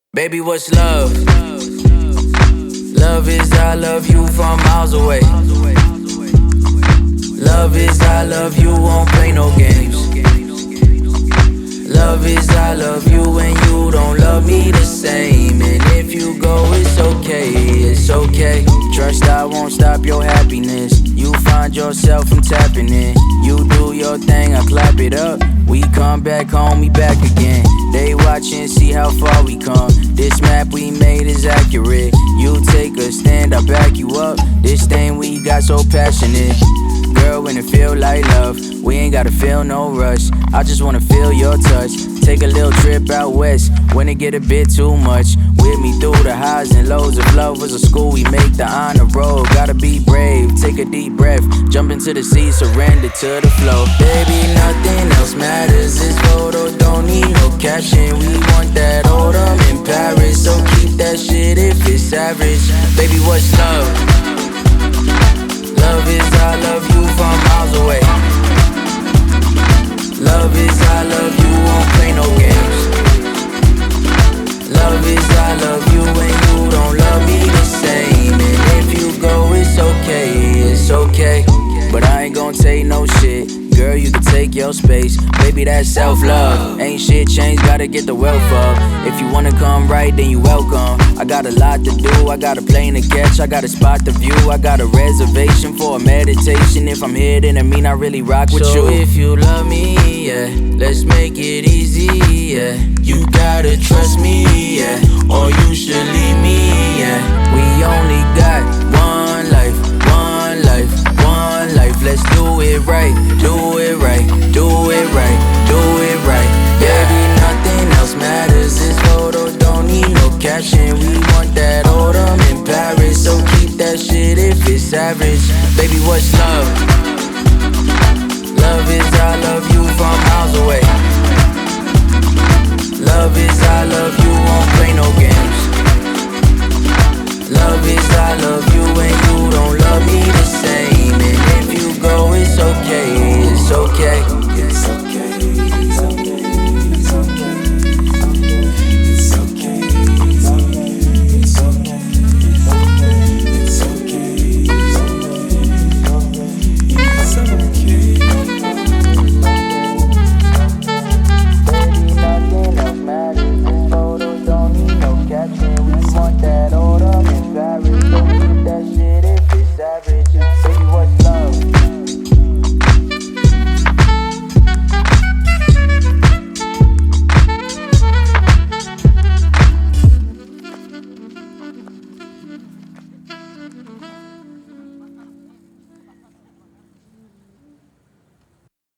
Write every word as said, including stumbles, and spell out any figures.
Baby, what's love? Love is I love you from miles away. Love is I love you, won't play no games. Love is I love you and you don't love me the same. And if you go, it's okay, it's okay. Trust I won't stop your happiness. You find yourself, I'm tapping in. You do your thing, I clap it up. We come back home, we back again. They watchin', see how far we come. This map we made is accurate. You take a stand, I back you up. This thing we got so passionate. Girl, when it feel like love, we ain't gotta feel no rush. I just wanna feel your touch. Take a little trip out west when it get a bit too much. With me through the highs and lows of love was a school we make the honor roll. Gotta be brave, take a deep breath. Jump into the sea, surrender to the flow. Baby, nothing else matters. This photo don't need no caption. We want that autumn in Paris, so keep that shit if it's average. Baby, what's love? Love is I love you from miles away. Love is I love you, won't play no games. Love is I love you and you don't love me the same. And if you go, it's okay, it's okay. But I ain't gon' take no shit. Girl, you can take your space. Baby, that's self-love. Ain't shit changed, gotta get the wealth up. If you wanna come right, then you welcome. I got a lot to do, I got a plane to catch, I got a spot to view, I got a reservation for a meditation. If I'm here, then I mean I really rock with So you. if you love me, yeah, let's make it easy, yeah. You gotta trust me, yeah, or you should leave me, yeah. We only got one life, one life, one life. Let's do it right, do it right, do it right, do it right. Baby, nothing else matters. This photo don't need no caption. We want that autumn in Paris, so keep that shit if it's average. Baby, what's love? Love is I love you from miles away.